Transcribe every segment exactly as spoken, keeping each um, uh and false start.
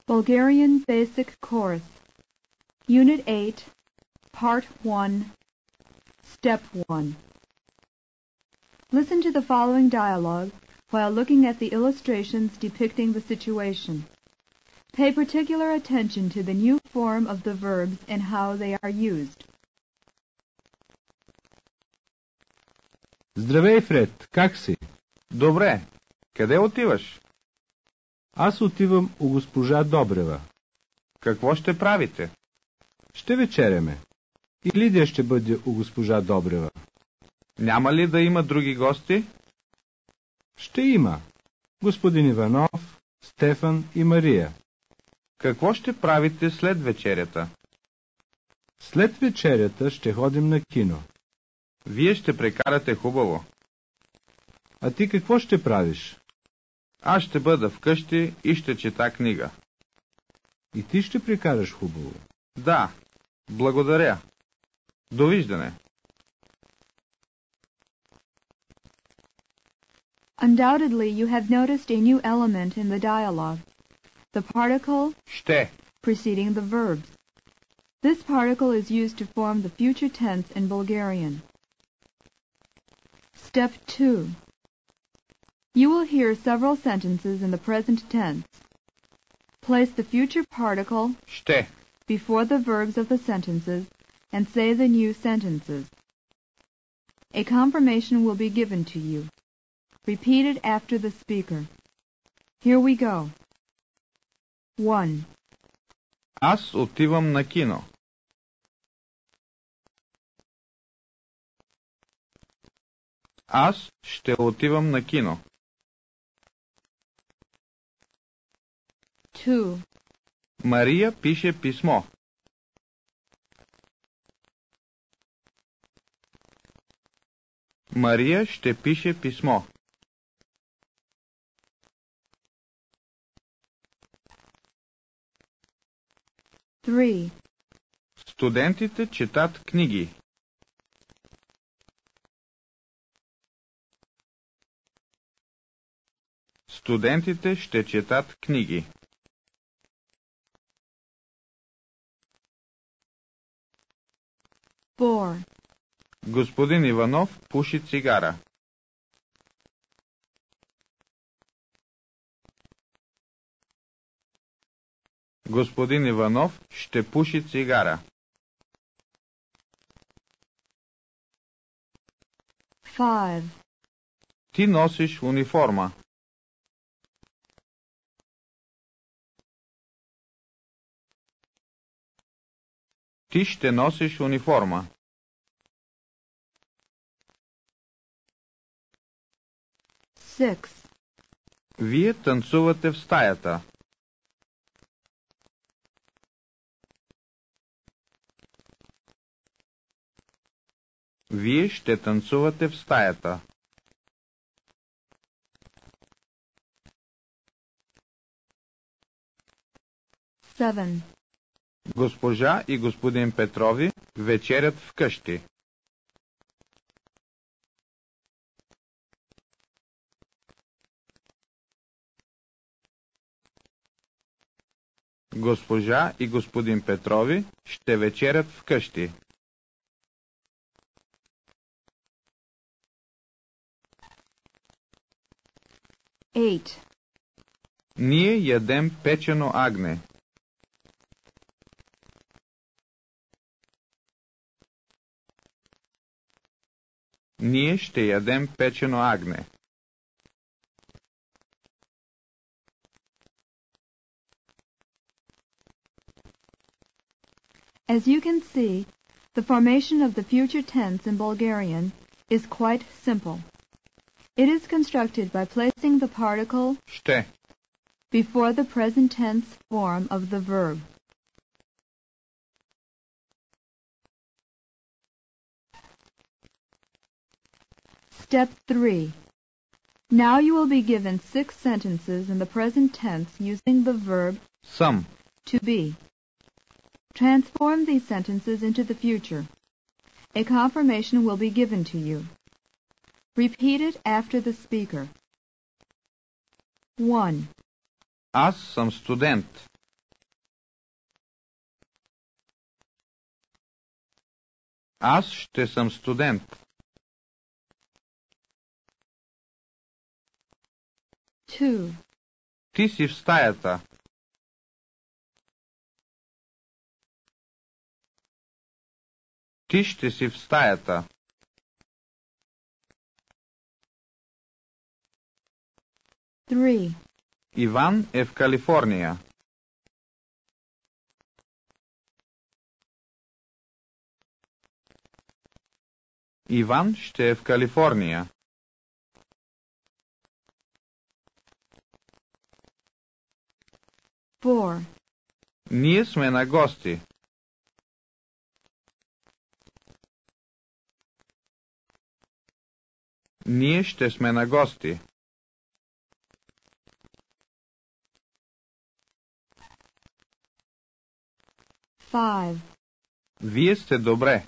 Bulgarian Basic Course, Unit eight, Part one, Step one. Listen to the following dialogue while looking at the illustrations depicting the situation. Pay particular attention to the new form of the verbs and how they are used. Здравей, Фред. Как си? Добре. Къде отиваш? Аз отивам у госпожа Добрева. Какво ще правите? Ще вечеряме. И Лидия ще бъде у госпожа Добрева. Няма ли да има други гости? Ще има. Господин Иванов, Стефан и Мария. Какво ще правите след вечерята? След вечерята ще ходим на кино. Вие ще прекарате хубаво. А ти какво ще правиш? Аз ще бъда вкъщи и ще чета книга. И ти ще прекараш хубаво. Да, благодаря. Довиждане. Undoubtedly, you have noticed a new element in the dialogue, the particle Ще. preceding the verbs. This particle is used to form the future tense in Bulgarian. Step two. You will hear several sentences in the present tense. Place the future particle Ще. before the verbs of the sentences and say the new sentences. A confirmation will be given to you. Repeat it after the speaker. Here we go. one. Аз отивам на кино. Аз ще отивам на кино. two. Мария пише писмо. Мария ще пише писмо. three. Студентите четат книги. Студентите ще четат книги. four. Господин Иванов пуши цигара. Господин Иванов ще пуши цигара. five. Ти носиш униформа. Ти ще носиш униформа. six. Вие танцувате в стаята. Вие ще танцувате в стаята. seven. Госпожа и господин Петрови вечерят вкъщи. Госпожа и господин Петрови ще вечерят вкъщи. eight. Ние ядем печено агне. Ние ще ядем печено агне. As you can see, the formation of the future tense in Bulgarian is quite simple. It is constructed by placing the particle Ще. before the present tense form of the verb. Step three. Now you will be given six sentences in the present tense using the verb Съм. to be. Transform these sentences into the future. A confirmation will be given to you. Repeat it after the speaker. one. Аз съм студент. Аз ще съм студент. Two. Ти си в стаята. Ти ще си в стаята. Three. Иван е в Калифорния. Иван ще е в Калифорния. Four. Ние сме на гости. Ние ще сме на гости. Five. Вие сте добре.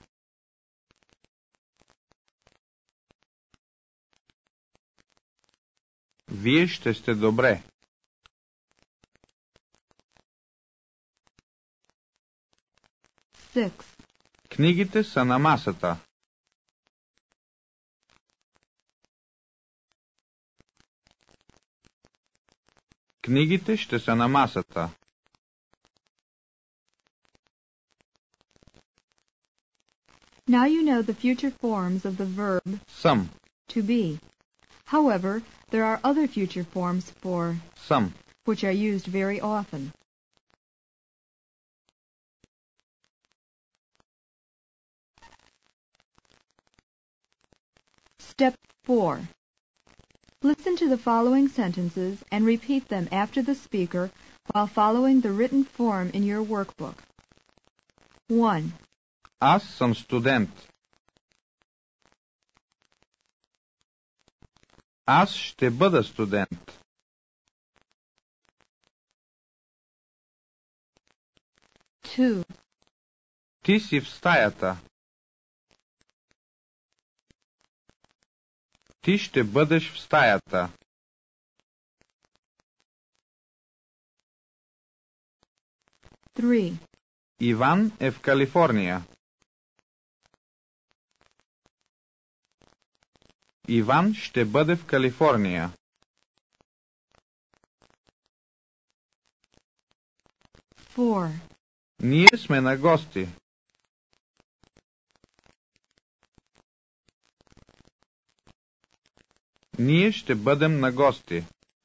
Вие ще сте добре. Six. Книгите са на масата. Книгите ще са на масата. Now you know the future forms of the verb Съм. to be. However, there are other future forms for Съм. which are used very often. Step four. Listen to the following sentences and repeat them after the speaker while following the written form in your workbook. One. Аз съм студент. Аз ще бъда студент. Two. Ти си в стаята. Ти ще бъдеш в стаята. Three. Иван е в Калифорния. Иван ще бъде в Калифорния. Four. Ние сме на гости. Ние ще бъдем на гости.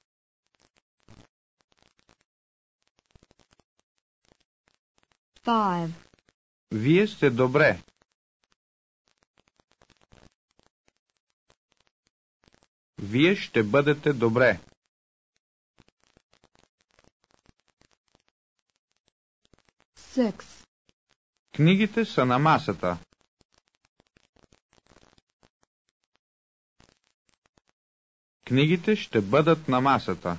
Five. Вие сте добре. Вие ще бъдете добре. Six. Книгите са на масата. Книгите ще бъдат на масата.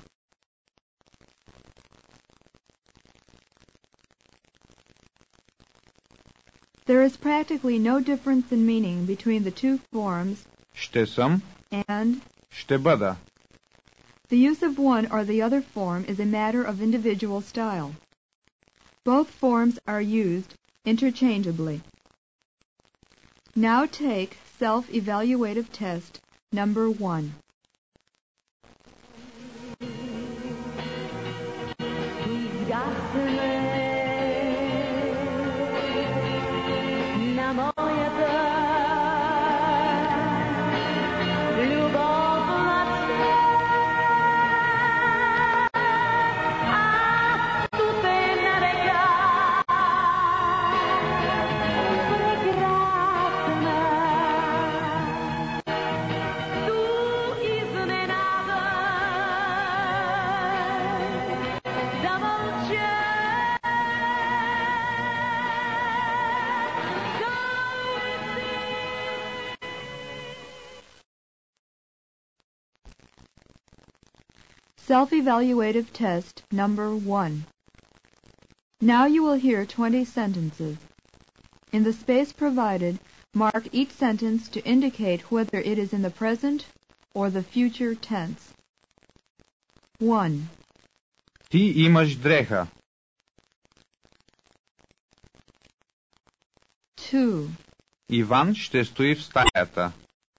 There is practically no difference in meaning between the two forms Ще съм, and ще бъда. the use of one or the other form is a matter of individual style. Both forms are used interchangeably. Now take self-evaluative test number one. Self-evaluative test number one. Now you will hear twenty sentences. In the space provided, mark each sentence to indicate whether it is in the present or the future tense. One. Ти имаш дреха. Two. Иван ще стои в стаята.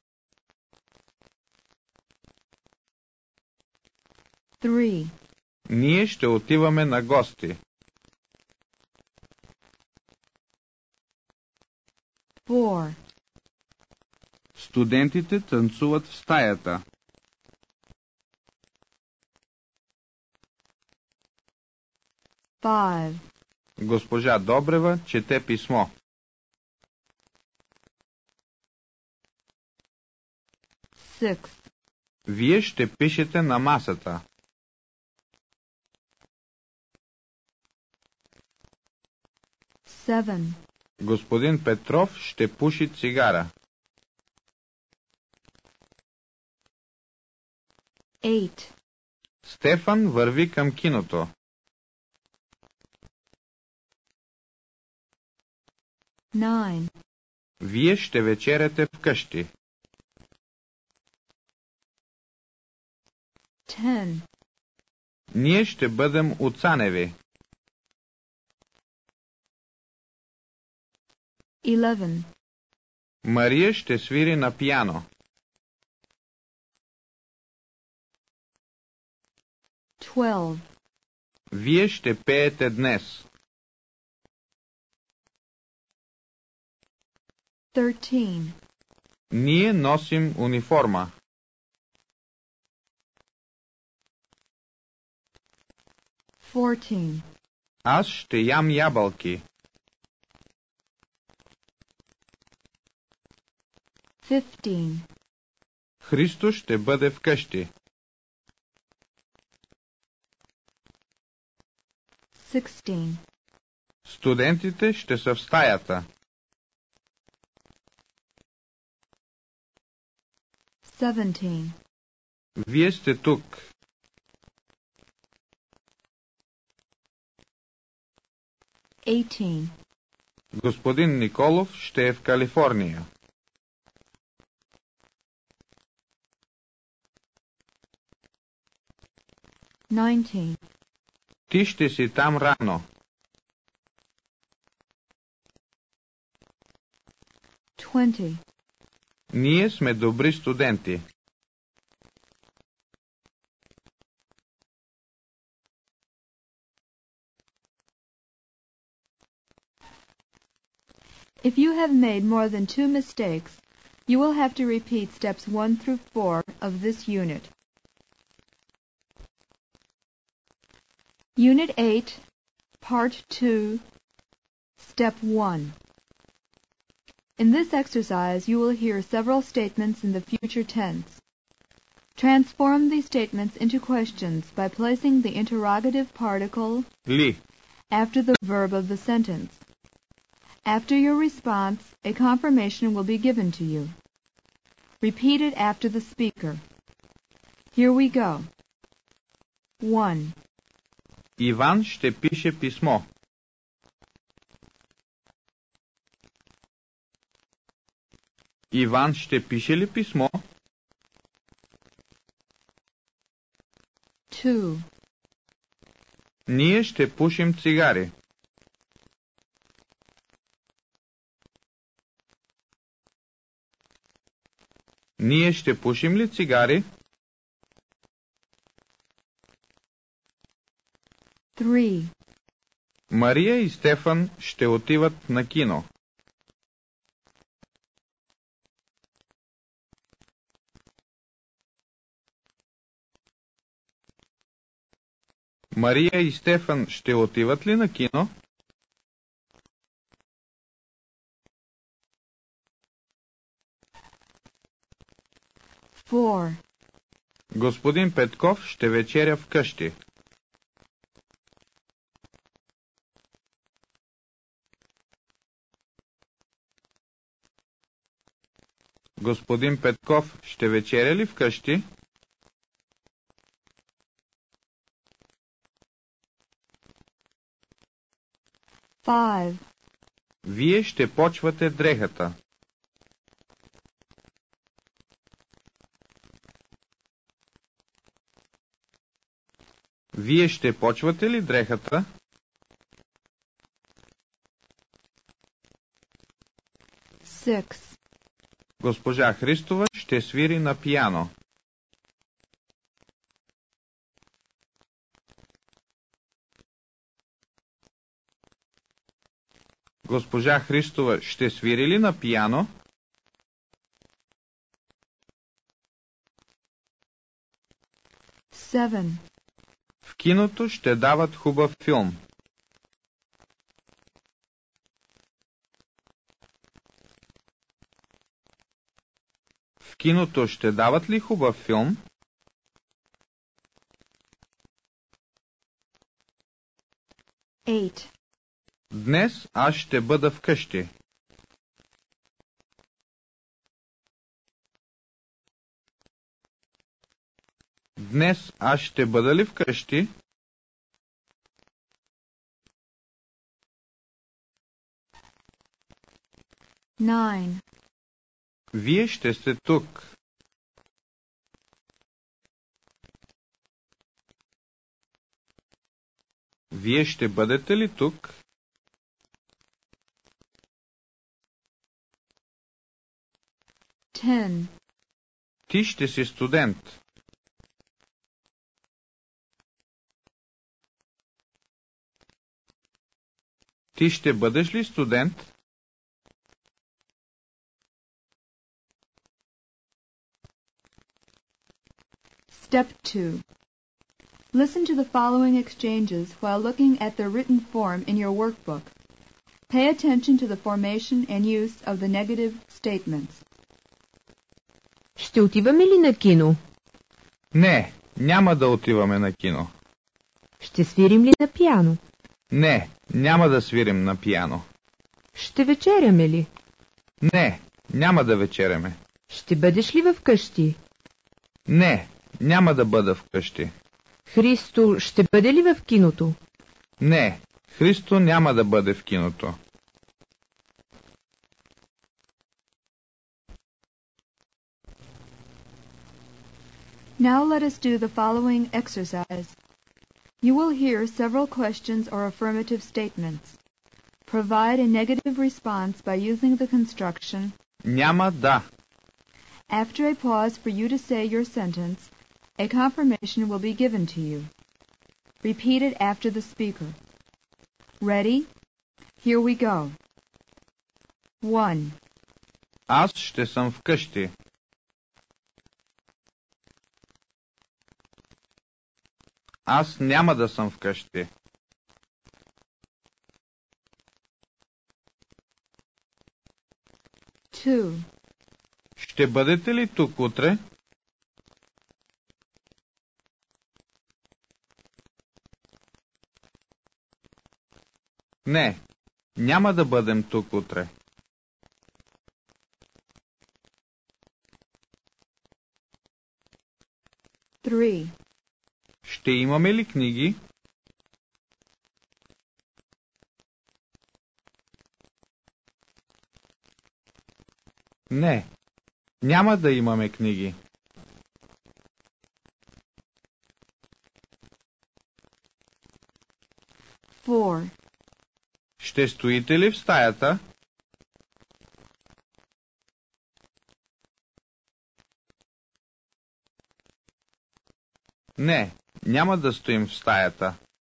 Three. Ние ще отиваме на гости. Four. Студентите танцуват в стаята. Five. Госпожа Добрева чете писмо. Six. Вие ще пишете на масата. Seven. Господин Петров ще пуши цигара. Eight. Стефан върви към киното. Nine. Вие ще вечеряте вкъщи. Ten. Ние ще бъдем у Цаневи. Eleven. Мария ще свири на пиано. Twelve. Вие ще пеете днес. Thirteen. Ние носим униформа. Fourteen. Аз ще ям ябълки. Fifteen. Христо ще бъде вкъщи. Sixteen. Студентите ще са в стаята. Seventeen. Вие сте тук. Eighteen. Господин Николов ще е в Калифорния. Nineteen. Ти ще си там рано. Twenty. Ние сме добри студенти. If you have made more than two mistakes, you will have to repeat steps one through four of this unit. Unit eight, Part two, Step one. In this exercise, you will hear several statements in the future tense. Transform these statements into questions by placing the interrogative particle Ли. after the verb of the sentence. After your response, a confirmation will be given to you. Repeat it after the speaker. Here we go. One. Иван ще пише писмо. Иван ще пише ли писмо? Two. Ние ще пушим цигари. Ние ще пушим ли цигари? Three. Мария и Стефан ще отиват на кино. Мария и Стефан ще отиват ли на кино? Four. Господин Петков ще вечеря вкъщи. Господин Петков ще вечеря ли вкъщи? Five. Вие ще почвате дрехата. Вие ще почвате ли дрехата? Six. Госпожа Христова ще свири на пиано. Госпожа Христова ще свири ли на пиано? Seven. В киното ще дават хубав филм. В киното ще дават ли хубав филм? Eight. Днес аз ще бъда вкъщи. Днес аз ще бъда ли вкъщи? Nine. Вие ще сте тук. Вие ще бъдете ли тук? Ten. Ти ще си студент. Ти ще бъдеш ли студент? Step two. Listen to the following exchanges while looking at the written form in your workbook. Pay attention to the formation and use of the negative statements. Ще отиваме ли на кино? Не, няма да отиваме на кино. Ще свирим ли на пиано? Не, няма да свирим на пиано. Ще вечеряме ли? Не, няма да вечеряме. Ще бъдеш ли в къщи? Не, няма да бъда вкъщи. Христо ще бъде ли в киното? Не, Христо няма да бъде в киното. Now let us do the following exercise. You will hear several questions or affirmative statements. Provide a negative response by using the construction Няма да. After a pause for you to say your sentence, a confirmation will be given to you. Repeat it after the speaker. Ready? Here we go. One. Аз ще съм вкъщи. Аз няма да съм вкъщи. Two. Ще бъдете ли тук утре? Не, няма да бъдем тук утре. Three. Ще имаме ли книги? Не, няма да имаме книги. Four. Ще стоите ли в стаята? Не, няма да стоим в стаята.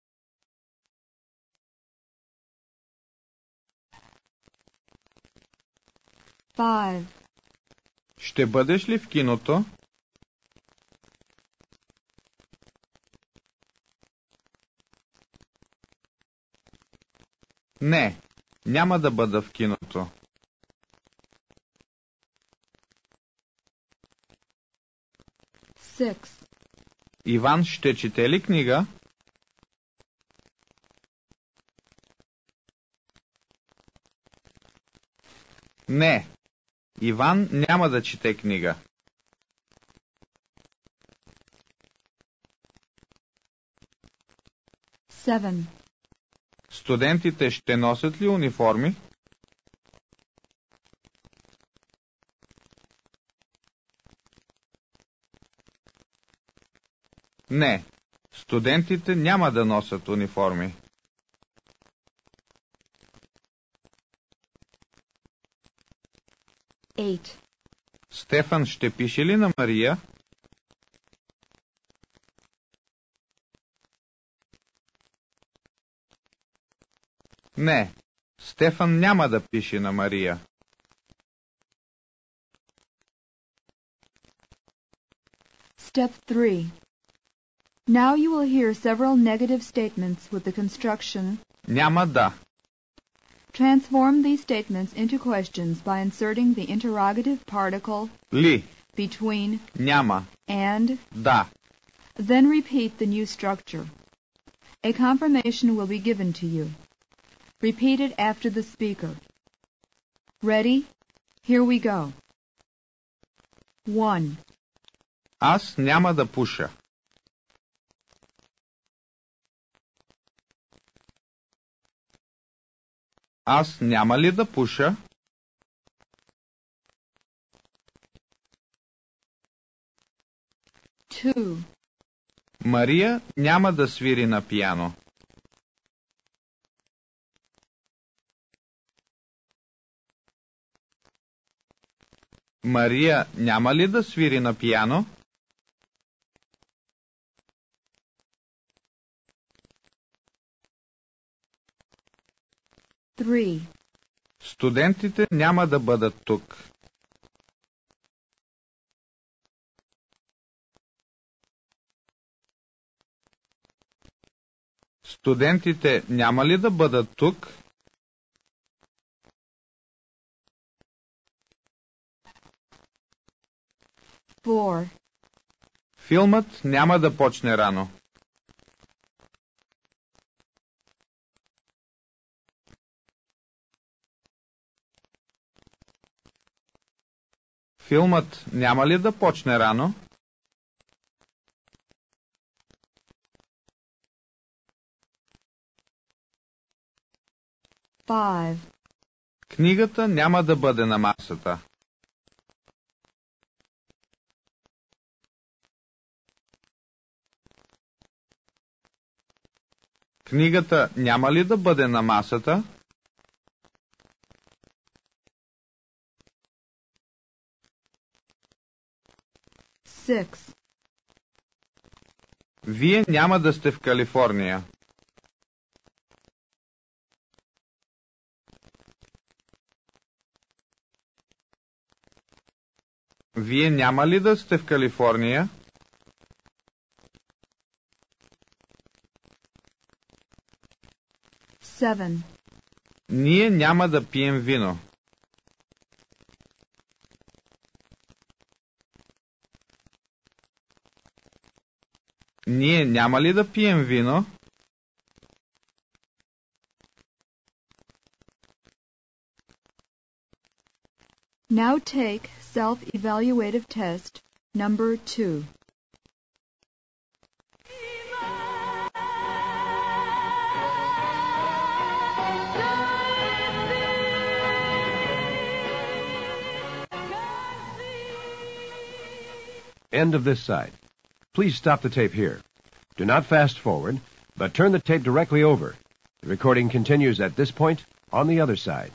Five. Ще бъдеш ли в киното? Не, няма да бъда в киното. Six. Иван ще чете ли книга? Не, Иван няма да чете книга. Seven. Студентите ще носят ли униформи? Не, студентите няма да носят униформи. eight. Стефан ще пише ли на Мария? Не, Стефан няма да пише на Мария. Step three. Now you will hear several negative statements with the construction. Няма да. Transform these statements into questions by inserting the interrogative particle Ли, between няма, and, да. then repeat the new structure. A confirmation will be given to you. Repeat it after the speaker. Ready? Here we go. One. Аз няма да пуша. Аз няма ли да пуша? Two. Мария няма да свири на пиано. Мария няма ли да свири на пиано? Three. Студентите няма да бъдат тук. Студентите няма ли да бъдат тук? Four. Филмът няма да почне рано. Филмът няма ли да почне рано? Five. Книгата няма да бъде на масата. Книгата няма ли да бъде на масата? Six. Вие няма да сте в Калифорния. Вие няма ли да сте в Калифорния? Seven. Ние няма да пием вино. Ние няма ли да пием вино? Now take self-evaluative test number two. End of this side. Please stop the tape here. Do not fast forward, but turn the tape directly over. The recording continues at this point on the other side.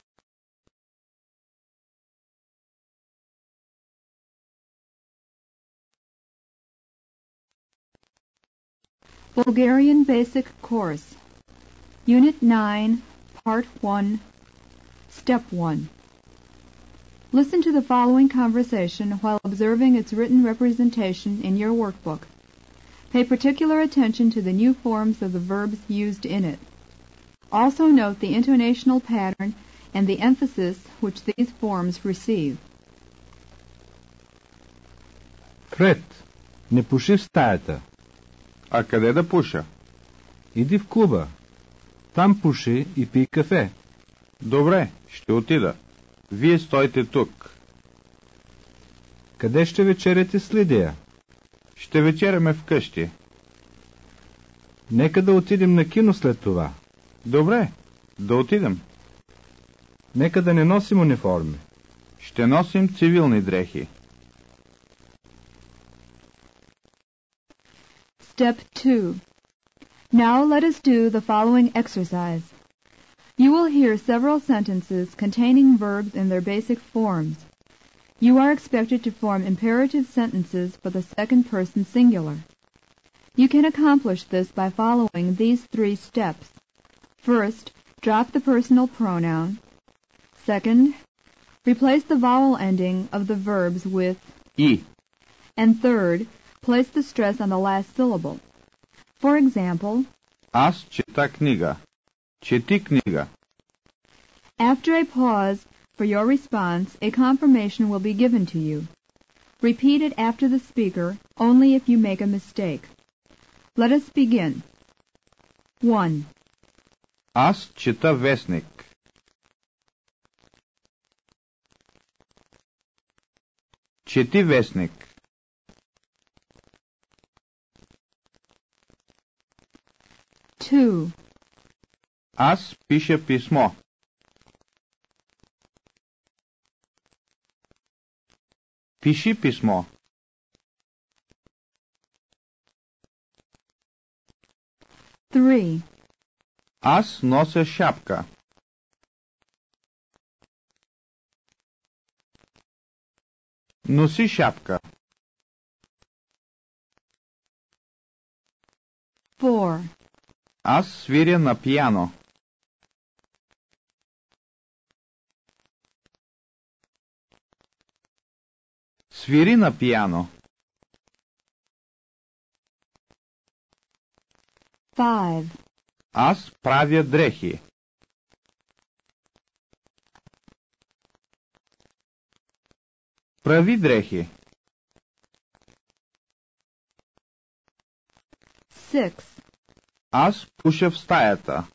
Bulgarian Basic Course, Unit nine, Part one, Step one. Listen to the following conversation while observing its written representation in your workbook. Pay particular attention to the new forms of the verbs used in it. Also note the intonational pattern and the emphasis which these forms receive. Фред, не пуши в стаята. А къде да пуша? Иди в клуба. Там пуши и пий кафе. Добре, ще отида. Вие стойте тук. Къде ще вечеряте с Лидия? Ще вечеряме вкъщи. Нека да отидем на кино след това. Добре, да отидем. Нека да не носим униформи. Ще носим цивилни дрехи. Step two. Now let us do the following exercise. You will hear several sentences containing verbs in their basic forms. you are expected to form imperative sentences for the second person singular. You can accomplish this by following these three steps. First, drop the personal pronoun. Second, replace the vowel ending of the verbs with и. And third, place the stress on the last syllable. For example, Аз чета книга. Чети книга. after a pause for your response, a confirmation will be given to you. Repeat it after the speaker only if you make a mistake. Let us begin. one. Аз чета вестник. Чети вестник. two. Аз пиша писмо. Пиши писмо. three. Аз нося шапка. Носи шапка. four. Аз свиря на пиано. Свири на пиано. five. Аз правя дрехи. Прави дрехи. six. Аз пуша в стаята.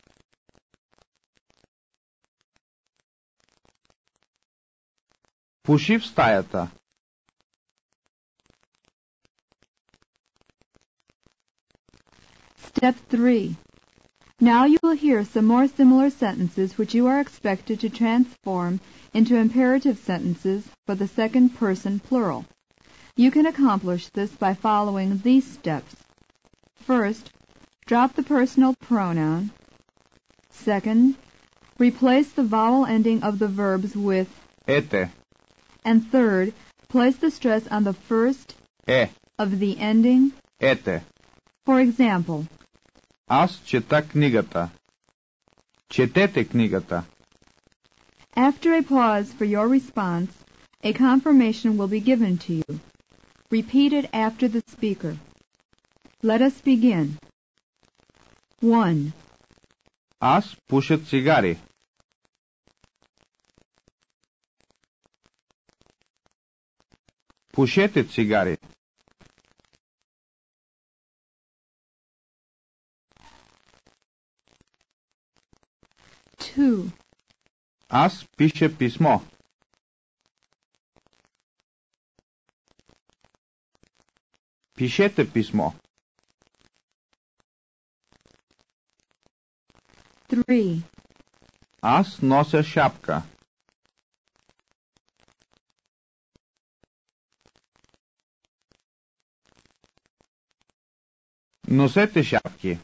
Пуши в стаята. Step three. Now you will hear some more similar sentences which you are expected to transform into imperative sentences for the second person plural. You can accomplish this by following these steps. First, drop the personal pronoun. Second, replace the vowel ending of the verbs with Ете. and third, place the stress on the first Е. of the ending. Ете. For example, Аз чета книгата. Четете книгата. after a pause for your response, a confirmation will be given to you. Repeat it after the speaker. Let us begin. one. Аз пуша цигари. Пушете цигари. two. Аз пиша писмо. Пишете писмо. three. Аз нося шапка. Носете шапки.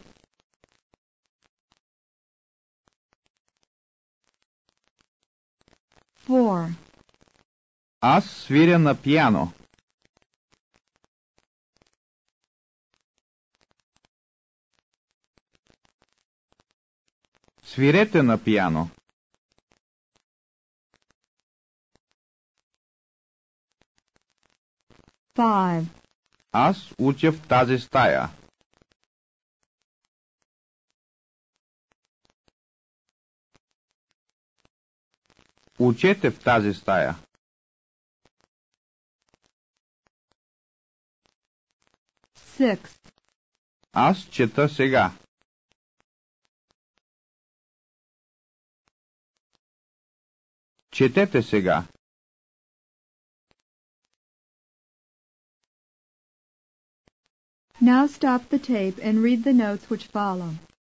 four. Аз свиря на пиано. Свирете на пиано. five. Аз уча в тази стая. Учете в тази стая. six. Аз чета сега. Четете сега. Now stop the tape and read the notes which follow.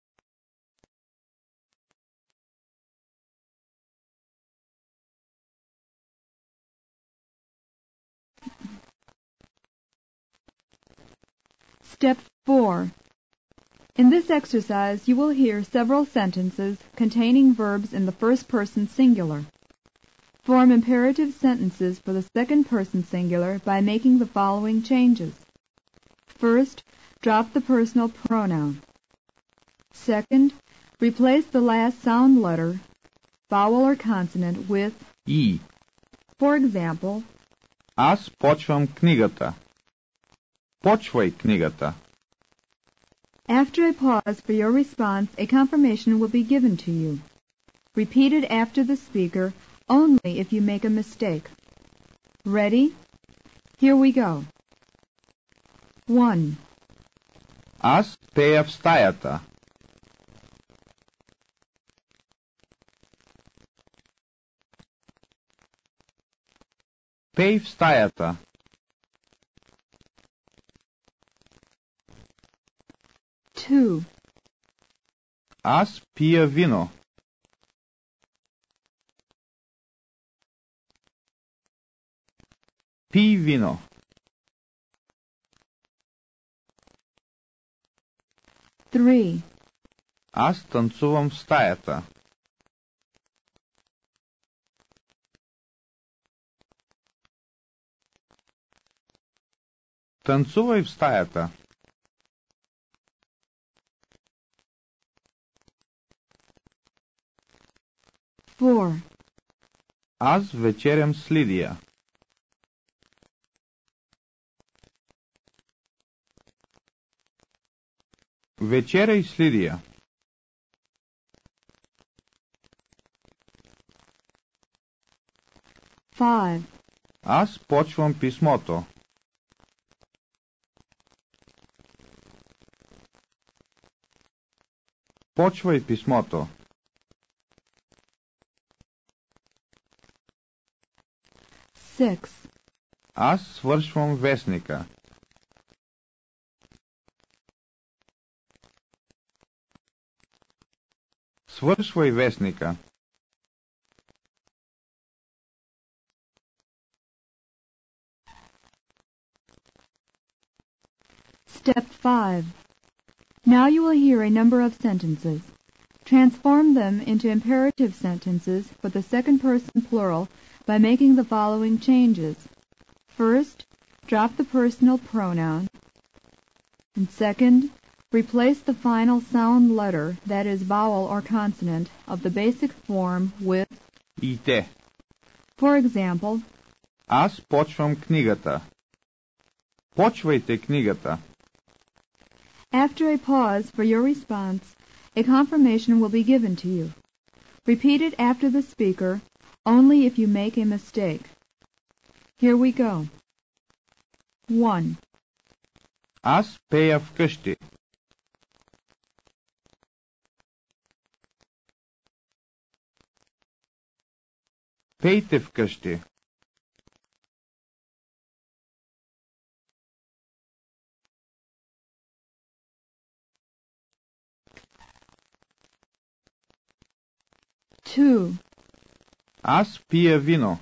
Step four. In this exercise, you will hear several sentences containing verbs in the first person singular. Form imperative sentences for the second person singular by making the following changes. First, drop the personal pronoun. Second, replace the last sound letter, vowel or consonant, with И. For example, Аз почвам книгата. Почвай книгата. after a pause for your response, a confirmation will be given to you. Repeated after the speaker only if you make a mistake. Ready? Here we go. One. Аз пея в стаята. Пей в стаята. Two. Аз пия вино. Пий вино. Three. Аз танцувам в стаята. Танцувай в стаята. Four. Аз вечерям с Лидия. Вечеряй с Лидия. Five. Аз почвам писмото. Почвай писмото. Six. Аз свършвам вестника. Свършвай вестника. Step five. Now you will hear a number of sentences. Transform them into imperative sentences for the second person plural by making the following changes. First, drop the personal pronoun. And second, replace the final sound letter, that is vowel or consonant, of the basic form with, И те. for example, Аз почвам книгата. Почвайте книгата. After a pause for your response, a confirmation will be given to you. Repeat it after the speaker, only if you make a mistake. Here we go. One. Аз пея вкъщи. Пейте вкъщи. Two. Аз пия вино.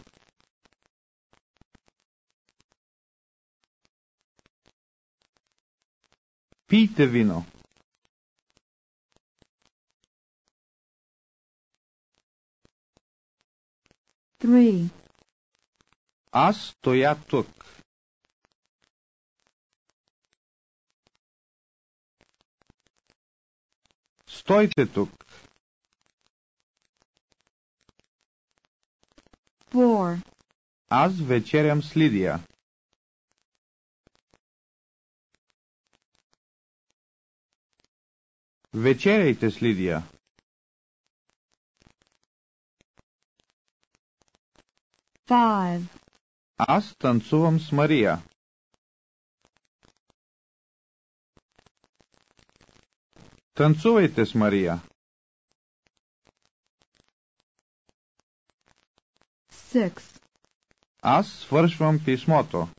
Пийте вино. Three. Аз стоя тук. Стойте тук. Four. Аз вечерям с Лидия. Вечеряйте с Лидия. Five. Аз танцувам с Мария. Танцувайте с Мария. Six. Аз свършвам писмото.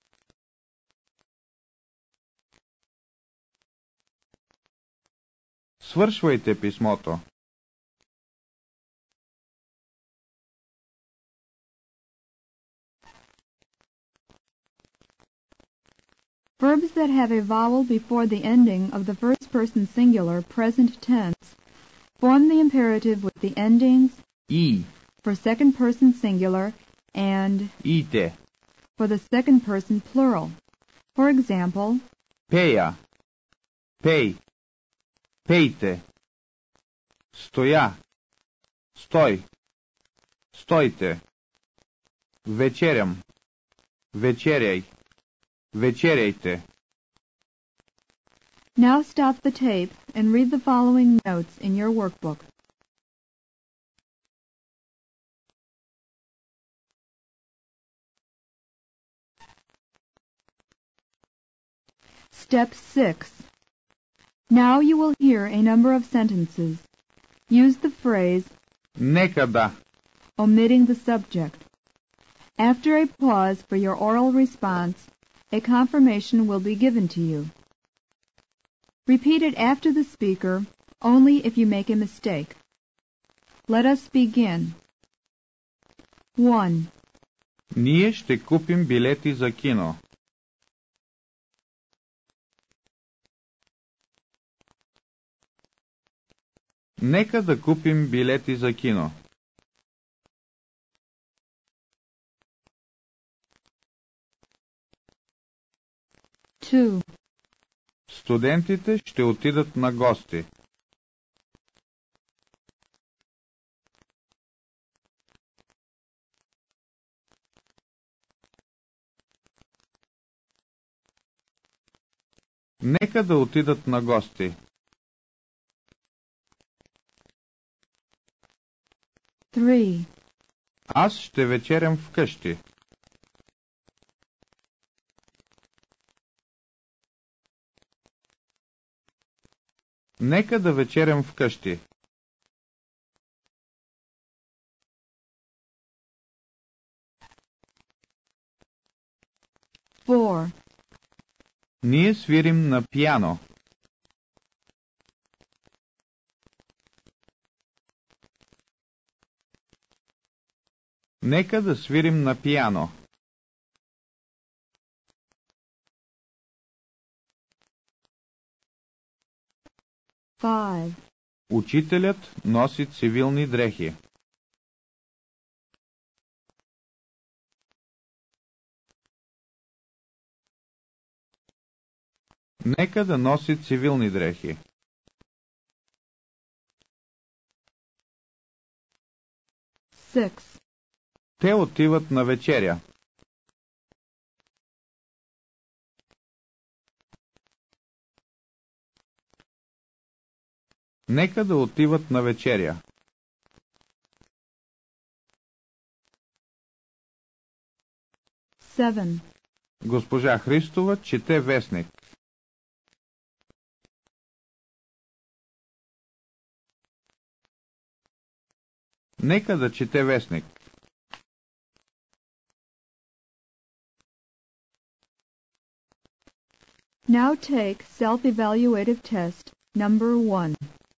Свършвайте писмото. Verbs that have a vowel before the ending of the first person singular present tense form the imperative with the endings И. for second person singular and ите, for the second person plural. For example, пея, пей, пейте, стоя, стой, стойте, вечерям, вечеряй, вечеряйте. now stop the tape and read the following notes in your workbook. Step six. Now you will hear a number of sentences. Use the phrase Нека да. omitting the subject. After a pause for your oral response, a confirmation will be given to you. Repeat it after the speaker, only if you make a mistake. Let us begin. one. Ние ще купим билети за кино. Нека да купим билети за кино. two. Студентите ще отидат на гости. Нека да отидат на гости. three. Аз ще вечерям вкъщи. Нека да вечерям вкъщи. four. Ние свирим на пиано. Нека да свирим на пиано. five. Учителят носи цивилни дрехи. Нека да носи цивилни дрехи. six. Те отиват на вечеря. Нека да отиват на вечеря. seven. Госпожа Христова чете вестник. Нека да чете вестник. Now take self-evaluative test number one.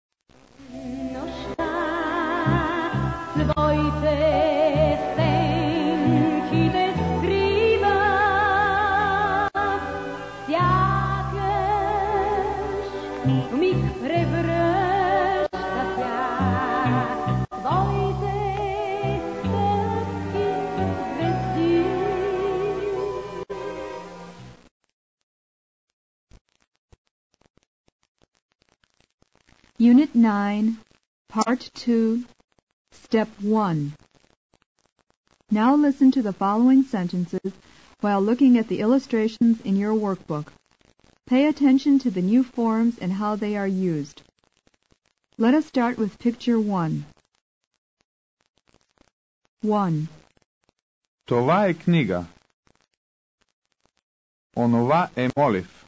Unit nine, Part two, Step one. Now listen to the following sentences while looking at the illustrations in your workbook. Pay attention to the new forms and how they are used. Let us start with picture one. one. Това е книга. Онова е молив.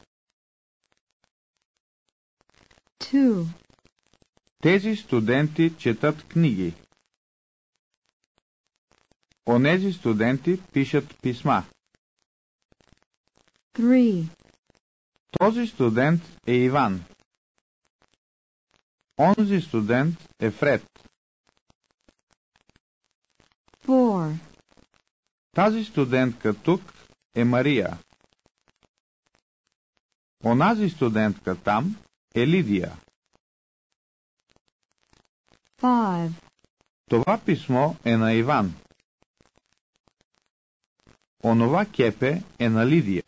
two. Тези студенти четат книги. Онези студенти пишат писма. three. Този студент е Иван. Онзи студент е Фред. four. Тази студентка тук е Мария. Онази студентка там е Лидия. five. Това писмо е на Иван. Онова кепе е на Лидия.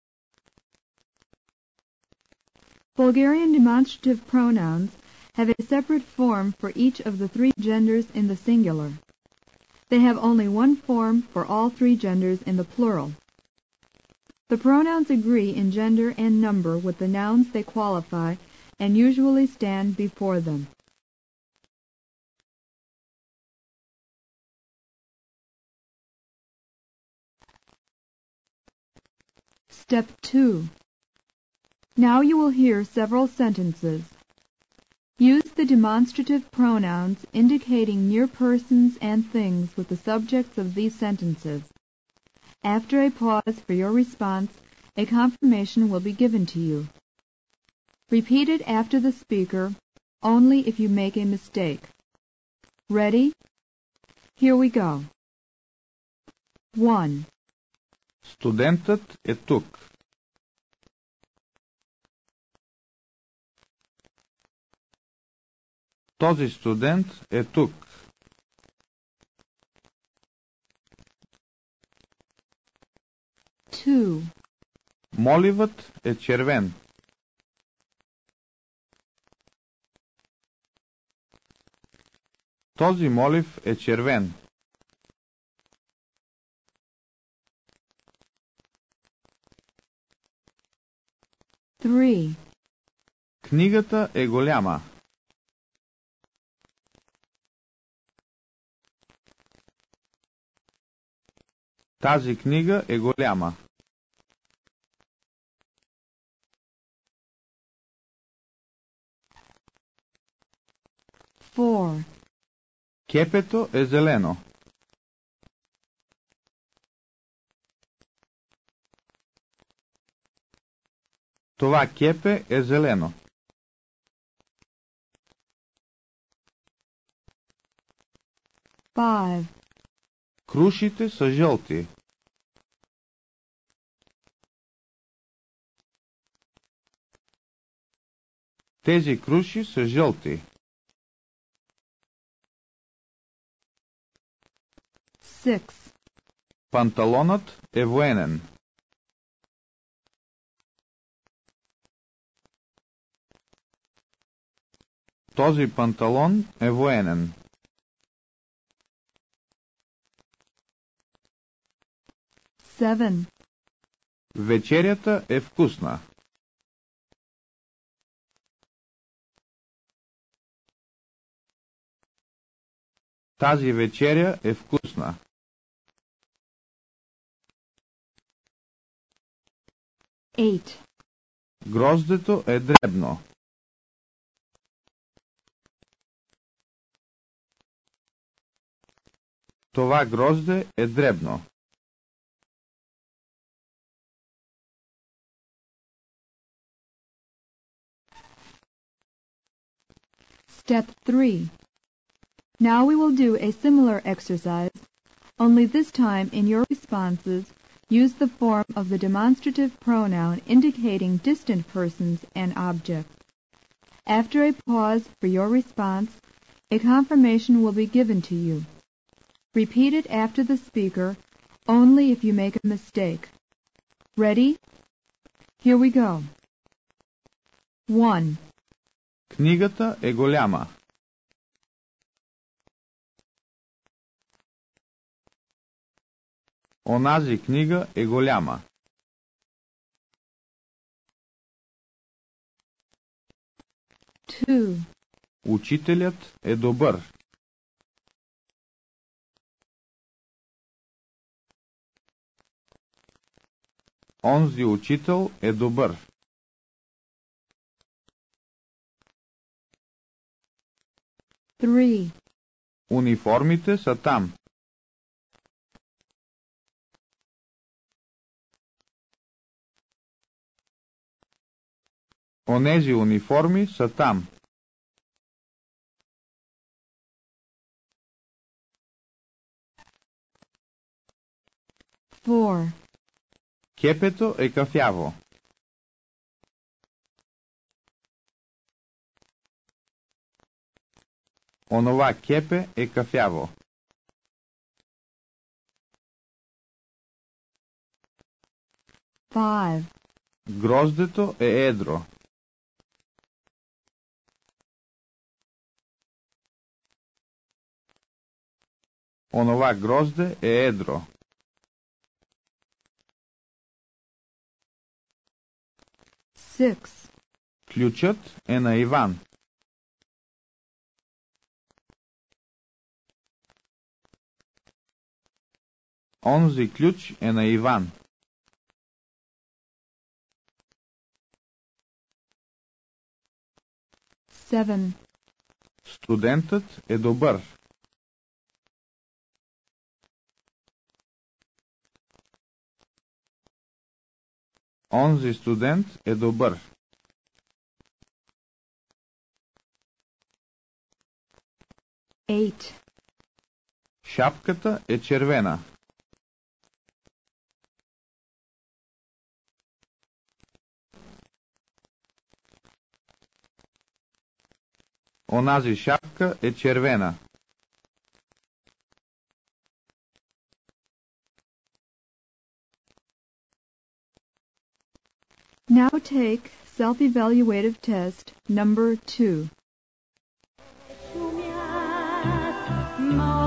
Bulgarian demonstrative pronouns have a separate form for each of the three genders in the singular. They have only one form for all three genders in the plural. The pronouns agree in gender and number with the nouns they qualify and usually stand before them. Step two. Now you will hear several sentences. Use the demonstrative pronouns indicating near persons and things with the subjects of these sentences. After a pause for your response, a confirmation will be given to you. Repeat it after the speaker, only if you make a mistake. Ready? Here we go. one. Студентът е тук. Този студент е тук. two. Моливът е червен. Този молив е червен. three. Книгата е голяма. Тази книга е голяма. four. Кепето е зелено. Това кепе е зелено. five. Крушите са жълти. Тези круши са жълти. six. Панталонът е военен. Този панталон е военен. seven. Вечерята е вкусна. Тази вечеря е вкусна. eight. Гроздето е дребно. Това грозде е дребно. Step three. Now we will do a similar exercise, only this time in your responses, use the form of the demonstrative pronoun indicating distant persons and objects. After a pause for your response, a confirmation will be given to you. Repeat it after the speaker, only if you make a mistake. Ready? Here we go. one. Книгата е голяма. Онази книга е голяма. two. Учителят е добър. Онзи учител е добър. three. Униформите са там. Онези униформи са там. four. Кепето е кафяво. Онова кепе е кафяво. Five. Гроздето е едро. Онова грозде е едро. Six. Ключът е на Иван. Онзи ключ е на Иван. Seven. Студентът е добър. Онзи студент е добър. Eight. Шапката е червена. Онази шапка е червена. Now take self-evaluative test number two. Sumiat,